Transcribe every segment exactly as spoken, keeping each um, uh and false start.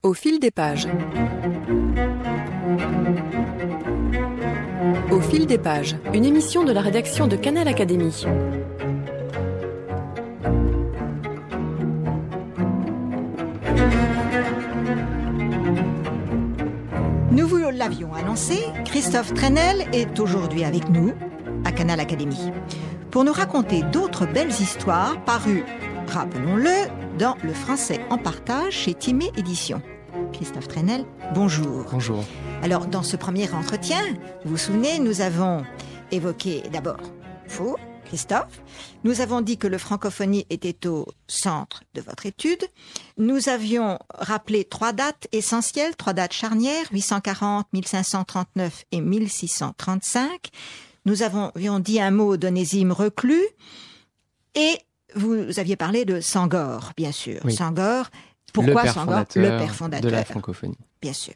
Au fil des pages. Au fil des pages, une émission de la rédaction de Canal Académie. Nous vous l'avions annoncé, Christophe Trenel est aujourd'hui avec nous à Canal Académie pour nous raconter d'autres belles histoires parues, rappelons-le, dans Le Français en partage chez Timée Éditions. Christophe Trenel, bonjour. Bonjour. Alors, dans ce premier entretien, vous vous souvenez, nous avons évoqué d'abord vous, Christophe. Nous avons dit que le francophonie était au centre de votre étude. Nous avions rappelé trois dates essentielles, trois dates charnières, huit cent quarante, mille cinq cent trente-neuf et mille six cent trente-cinq. Nous avons, avions dit un mot d'Onésime Reclus et vous aviez parlé de Senghor, bien sûr. Oui. Senghor, pourquoi le père Senghor ? fondateur Le père fondateur de la francophonie. Bien sûr.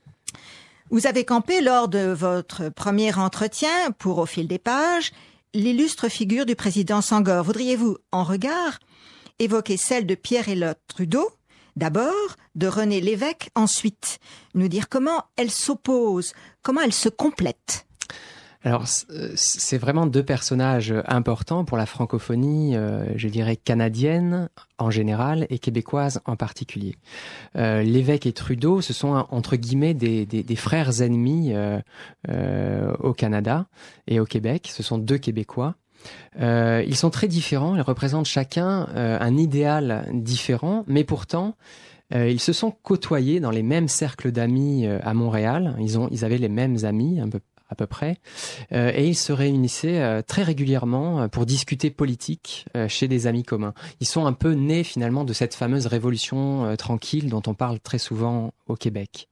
Vous avez campé lors de votre premier entretien, pour Au fil des pages, l'illustre figure du président Senghor. Voudriez-vous, en regard, évoquer celle de Pierre-Elliott Trudeau, d'abord, de René Lévesque, ensuite, nous dire comment elle s'oppose, comment elle se complète ? Alors, c'est vraiment deux personnages importants pour la francophonie, euh, je dirais canadienne en général et québécoise en particulier. Euh, Lévesque et Trudeau, ce sont entre guillemets des, des, des frères ennemis euh, euh, au Canada et au Québec. Ce sont deux Québécois. Euh, ils sont très différents, ils représentent chacun euh, un idéal différent, mais pourtant euh, ils se sont côtoyés dans les mêmes cercles d'amis euh, à Montréal. Ils ont, ils avaient les mêmes amis, un peu à peu près, euh, et ils se réunissaient euh, très régulièrement pour discuter politique euh, chez des amis communs. Ils sont un peu nés finalement de cette fameuse révolution euh, tranquille dont on parle très souvent au Québec.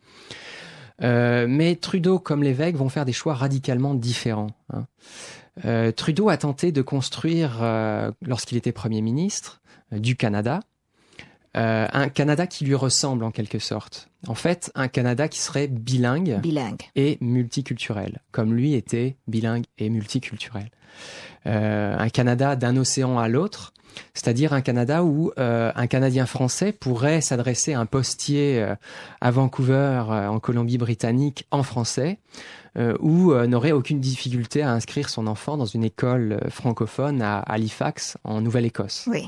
Euh, mais Trudeau comme Lévesque vont faire des choix radicalement différents. Hein. Euh, Trudeau a tenté de construire, euh, lorsqu'il était Premier ministre euh, du Canada, Euh, un Canada qui lui ressemble en quelque sorte. En fait, un Canada qui serait bilingue, bilingue. et multiculturel, comme lui était bilingue et multiculturel. Euh, un Canada d'un océan à l'autre, c'est-à-dire un Canada où euh, un Canadien français pourrait s'adresser à un postier euh, à Vancouver, euh, en Colombie-Britannique, en français, euh, ou euh, n'aurait aucune difficulté à inscrire son enfant dans une école euh, francophone à Halifax, en Nouvelle-Écosse. Oui.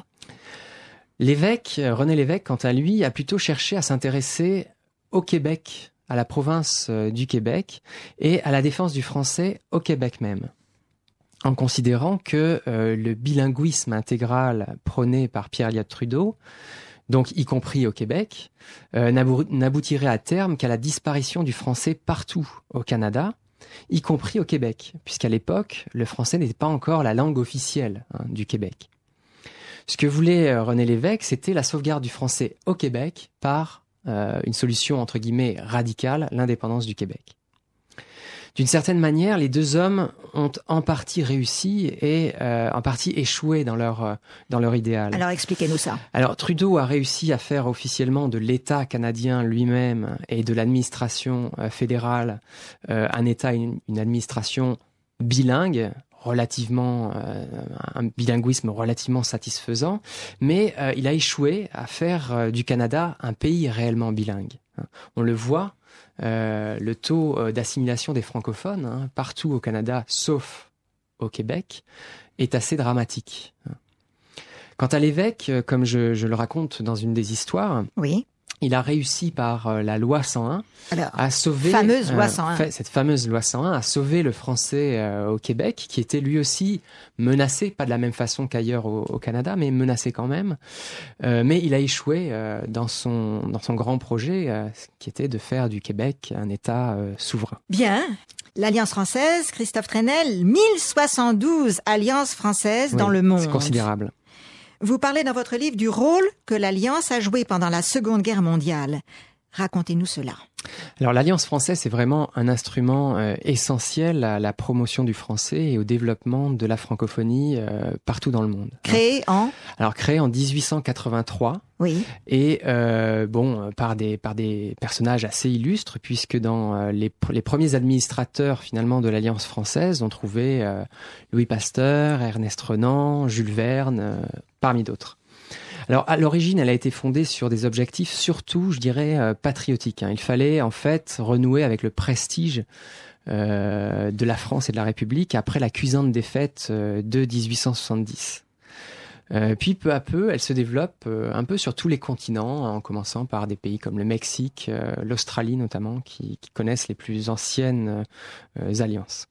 Lévesque, René Lévesque, quant à lui, a plutôt cherché à s'intéresser au Québec, à la province du Québec, et à la défense du français au Québec même, en considérant que euh, le bilinguisme intégral prôné par Pierre-Elliott Trudeau, donc y compris au Québec, euh, n'aboutirait à terme qu'à la disparition du français partout au Canada, y compris au Québec, puisqu'à l'époque, le français n'était pas encore la langue officielle hein, du Québec. Ce que voulait René Lévesque, c'était la sauvegarde du français au Québec par euh, une solution entre guillemets radicale, l'indépendance du Québec. D'une certaine manière, les deux hommes ont en partie réussi et euh, en partie échoué dans leur dans leur idéal. Alors expliquez-nous ça. Alors Trudeau a réussi à faire officiellement de l'État canadien lui-même et de l'administration euh, fédérale euh, un État, une, une administration bilingue, relativement euh, un bilinguisme relativement satisfaisant, mais euh, il a échoué à faire euh, du Canada un pays réellement bilingue. On le voit, euh, le taux euh, d'assimilation des francophones hein, partout au Canada, sauf au Québec, est assez dramatique. Quant à Lévesque, comme je, je le raconte dans une des histoires, oui. Il a réussi par euh, la loi cent un Alors, à sauver fameuse loi cent un. Euh, cette fameuse loi cent un à sauver le français euh, au Québec, qui était lui aussi menacé, pas de la même façon qu'ailleurs au, au Canada, mais menacé quand même. Euh, mais il a échoué euh, dans son dans son grand projet, euh, qui était de faire du Québec un État euh, souverain. Bien. L'Alliance française, Christophe Trenel, mille soixante-douze alliances françaises Oui, dans le monde. C'est considérable. Vous parlez dans votre livre du rôle que l'Alliance a joué pendant la Seconde Guerre mondiale. Racontez-nous cela. Alors l'Alliance française, c'est vraiment un instrument euh, essentiel à la promotion du français et au développement de la francophonie euh, partout dans le monde. Créé en Alors créé en dix-huit cent quatre-vingt-trois. Oui. Et euh, bon, par des par des personnages assez illustres, puisque dans euh, les les premiers administrateurs finalement de l'Alliance française, on trouvait euh, Louis Pasteur, Ernest Renan, Jules Verne, euh, parmi d'autres. Alors, à l'origine, elle a été fondée sur des objectifs surtout, je dirais, euh, patriotiques. Hein. Il fallait, en fait, renouer avec le prestige euh, de la France et de la République après la cuisante défaite euh, de dix-huit cent soixante-dix. Euh, puis, peu à peu, elle se développe euh, un peu sur tous les continents, en commençant par des pays comme le Mexique, euh, l'Australie notamment, qui, qui connaissent les plus anciennes euh, alliances.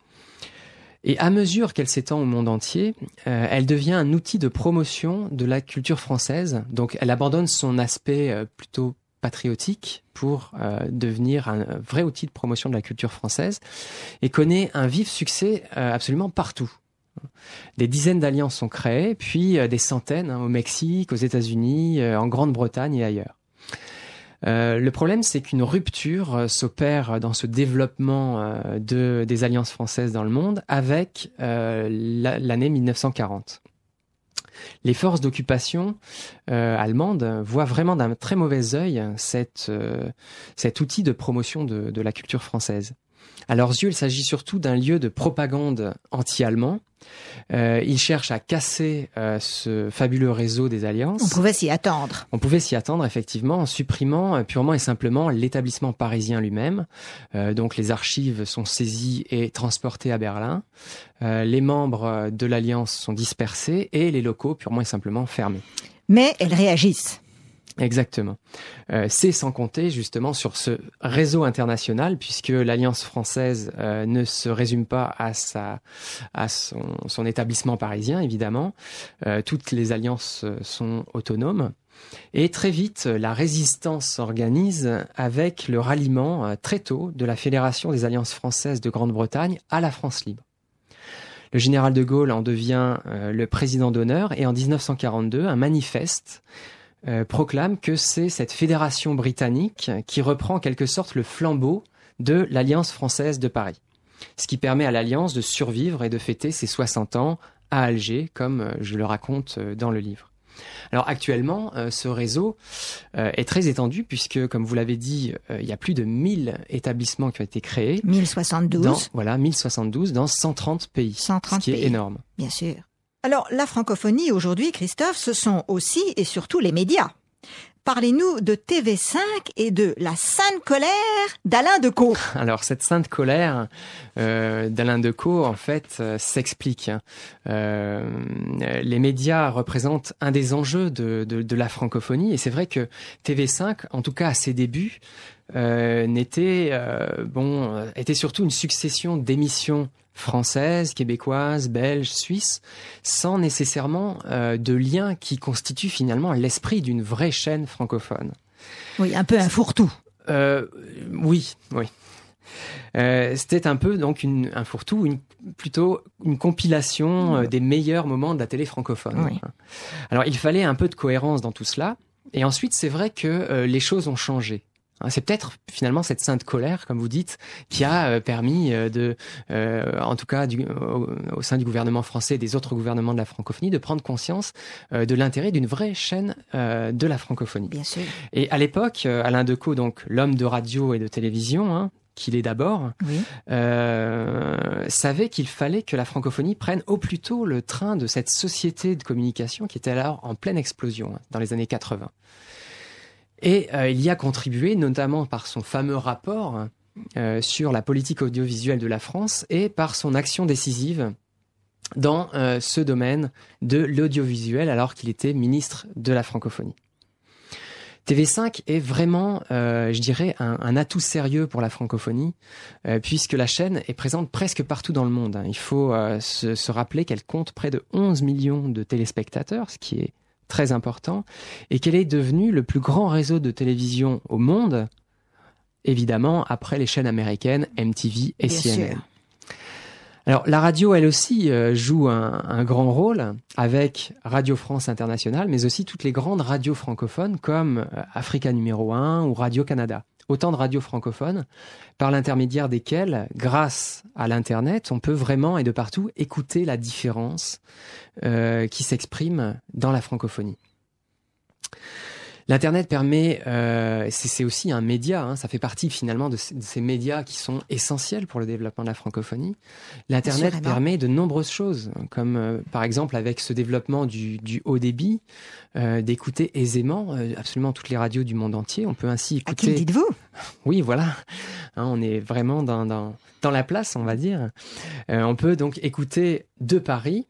Et à mesure qu'elle s'étend au monde entier, euh, elle devient un outil de promotion de la culture française. Donc, elle abandonne son aspect euh, plutôt patriotique pour euh, devenir un vrai outil de promotion de la culture française et connaît un vif succès euh, absolument partout. Des dizaines d'alliances sont créées, puis euh, des centaines hein, au Mexique, aux États-Unis, euh, en Grande-Bretagne et ailleurs. Euh, le problème, c'est qu'une rupture euh, s'opère dans ce développement euh, de, des alliances françaises dans le monde avec euh, la, l'année mille neuf cent quarante. Les forces d'occupation euh, allemandes voient vraiment d'un très mauvais œil cette, euh, cet outil de promotion de, de la culture française. À leurs yeux, il s'agit surtout d'un lieu de propagande anti-allemand. Euh, ils cherchent à casser euh, ce fabuleux réseau des alliances. On pouvait s'y attendre. On pouvait s'y attendre, effectivement, en supprimant euh, purement et simplement l'établissement parisien lui-même. Euh, donc les archives sont saisies et transportées à Berlin. Euh, les membres de l'alliance sont dispersés et les locaux purement et simplement fermés. Mais elles réagissent. Exactement. Euh, c'est sans compter justement sur ce réseau international, puisque l'Alliance française euh, ne se résume pas à sa, à son, son établissement parisien, évidemment. Euh, toutes les alliances sont autonomes. Et très vite, la résistance s'organise avec le ralliement euh, très tôt de la Fédération des Alliances françaises de Grande-Bretagne à la France libre. Le général de Gaulle en devient euh, le président d'honneur et en dix-neuf cent quarante-deux, un manifeste Euh, proclame que c'est cette fédération britannique qui reprend en quelque sorte le flambeau de l'Alliance française de Paris. Ce qui permet à l'Alliance de survivre et de fêter ses soixante ans à Alger, comme je le raconte dans le livre. Alors actuellement, euh, ce réseau euh, est très étendu puisque, comme vous l'avez dit, euh, il y a plus de mille établissements qui ont été créés. mille soixante-douze. Dans, voilà, mille soixante-douze dans cent trente pays. cent trente ce qui pays. est énorme. Bien sûr. Alors, la francophonie aujourd'hui, Christophe, ce sont aussi et surtout les médias. Parlez-nous de T V cinq et de la sainte colère d'Alain Decaux. Alors, cette sainte colère euh, d'Alain Decaux, en fait, euh, s'explique. Euh, les médias représentent un des enjeux de, de, de la francophonie, et c'est vrai que T V cinq, en tout cas à ses débuts, euh, n'était euh, bon, était surtout une succession d'émissions françaises, québécoises, belges, suisses, sans nécessairement euh, de lien qui constitue finalement l'esprit d'une vraie chaîne francophone. Oui, un peu un fourre-tout. Euh, oui, oui. Euh, c'était un peu donc une, un fourre-tout, une, plutôt une compilation euh, des meilleurs moments de la télé francophone. Oui. Alors il fallait un peu de cohérence dans tout cela. Et ensuite, c'est vrai que euh, les choses ont changé. C'est peut-être finalement cette sainte colère, comme vous dites, qui a euh, permis euh, de, euh, en tout cas du, au, au sein du gouvernement français et des autres gouvernements de la francophonie, de prendre conscience euh, de l'intérêt d'une vraie chaîne euh, de la francophonie. Bien sûr. Et à l'époque, euh, Alain Decaux, donc l'homme de radio et de télévision, hein, qu'il est d'abord, oui. euh, savait qu'il fallait que la francophonie prenne au plus tôt le train de cette société de communication qui était alors en pleine explosion hein, dans les années quatre-vingts. Et euh, il y a contribué notamment par son fameux rapport euh, sur la politique audiovisuelle de la France et par son action décisive dans euh, ce domaine de l'audiovisuel alors qu'il était ministre de la francophonie. T V cinq est vraiment, euh, je dirais, un, un atout sérieux pour la francophonie, euh, puisque la chaîne est présente presque partout dans le monde. Il faut euh, se, se rappeler qu'elle compte près de onze millions de téléspectateurs, ce qui est très important, et qu'elle est devenue le plus grand réseau de télévision au monde, évidemment, après les chaînes américaines M T V et Bien C N N. sûr. Alors, la radio, elle aussi, euh, joue un, un grand rôle avec Radio France Internationale, mais aussi toutes les grandes radios francophones comme euh, Africa Numéro un ou Radio-Canada. Autant de radios francophones par l'intermédiaire desquelles, grâce à l'Internet, on peut vraiment et de partout écouter la différence euh, qui s'exprime dans la francophonie. L'Internet permet, euh, c'est, c'est aussi un média, hein, ça fait partie finalement de ces, de ces médias qui sont essentiels pour le développement de la francophonie. L'Internet Assurément. permet de nombreuses choses, comme euh, par exemple avec ce développement du, du haut débit, euh, d'écouter aisément euh, absolument toutes les radios du monde entier. On peut ainsi À qui écouter... le dites-vous? Oui, voilà, hein, on est vraiment dans, dans, dans la place, on va dire. Euh, on peut donc écouter de Paris,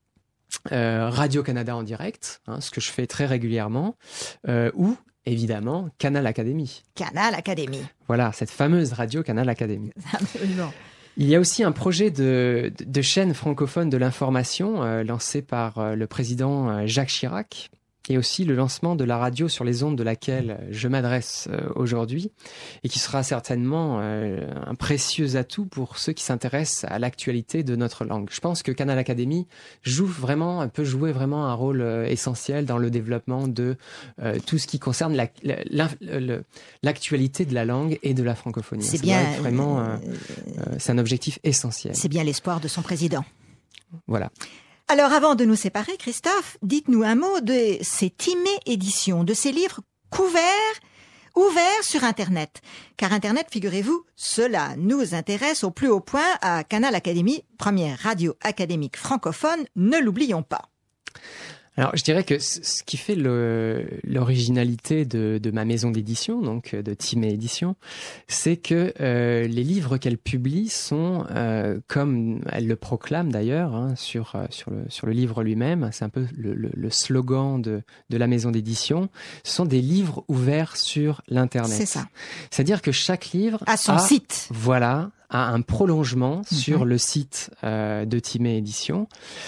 Euh, Radio-Canada en direct, hein, ce que je fais très régulièrement, euh, ou évidemment Canal Académie. Canal Académie. Voilà, cette fameuse radio Canal Académie. Absolument. Il y a aussi un projet de, de, de chaîne francophone de l'information euh, lancé par euh, le président euh, Jacques Chirac, et aussi le lancement de la radio sur les ondes de laquelle je m'adresse euh, aujourd'hui, et qui sera certainement euh, un précieux atout pour ceux qui s'intéressent à l'actualité de notre langue. Je pense que Canal Académie joue vraiment, peut jouer vraiment un rôle euh, essentiel dans le développement de euh, tout ce qui concerne la, la, la, la, l'actualité de la langue et de la francophonie. C'est Ça bien, doit être vraiment, euh, euh, euh, c'est un objectif essentiel. C'est bien l'espoir de son président. Voilà. Alors, avant de nous séparer, Christophe, dites-nous un mot de ces Timée éditions, de ces livres couverts, ouverts sur Internet. Car Internet, figurez-vous, cela nous intéresse au plus haut point à Canal Académie, première radio académique francophone, ne l'oublions pas. Alors, je dirais que ce qui fait le, l'originalité de, de ma maison d'édition, donc de Timée Édition, c'est que euh, les livres qu'elle publie sont, euh, comme elle le proclame d'ailleurs, hein, sur, sur, le, sur le livre lui-même, c'est un peu le, le, le slogan de, de la maison d'édition, sont des livres ouverts sur l'Internet. C'est ça. C'est-à-dire que chaque livre À son a, site. Voilà, a un prolongement Mm-hmm. sur le site euh, de Timée Édition.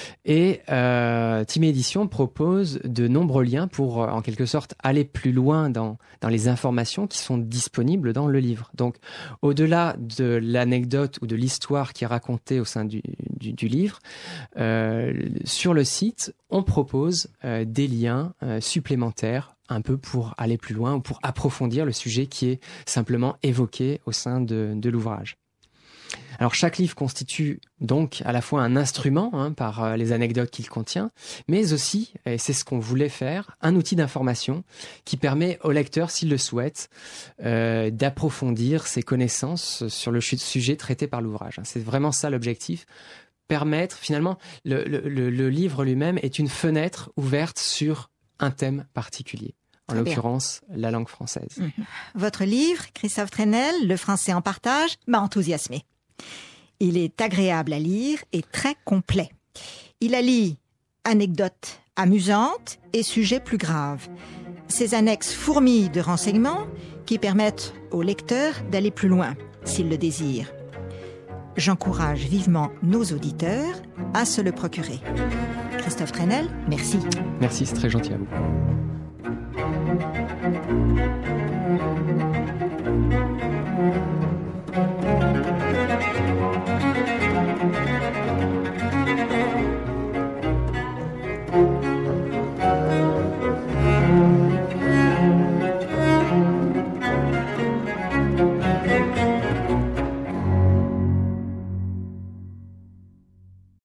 Et euh, Timée Édition propose de nombreux liens pour, euh, en quelque sorte, aller plus loin dans, dans les informations qui sont disponibles dans le livre. Donc, au-delà de l'anecdote ou de l'histoire qui est racontée au sein du, du, du livre, euh, sur le site, on propose euh, des liens euh, supplémentaires un peu pour aller plus loin ou pour approfondir le sujet qui est simplement évoqué au sein de, de l'ouvrage. Alors chaque livre constitue donc à la fois un instrument hein, par euh, les anecdotes qu'il contient, mais aussi, et c'est ce qu'on voulait faire, un outil d'information qui permet au lecteur, s'il le souhaite, euh, d'approfondir ses connaissances sur le sujet traité par l'ouvrage. C'est vraiment ça l'objectif. Permettre, finalement, le, le, le livre lui-même est une fenêtre ouverte sur un thème particulier. En Très l'occurrence, bien. La langue française. Mmh. Votre livre, Christophe Trenel, Le français en partage, m'a enthousiasmé. Il est agréable à lire et très complet. Il allie anecdotes amusantes et sujets plus graves. Ces annexes fourmillent de renseignements qui permettent au lecteur d'aller plus loin, s'il le désire. J'encourage vivement nos auditeurs à se le procurer. Christophe Trenel, merci. Merci, c'est très gentil à vous.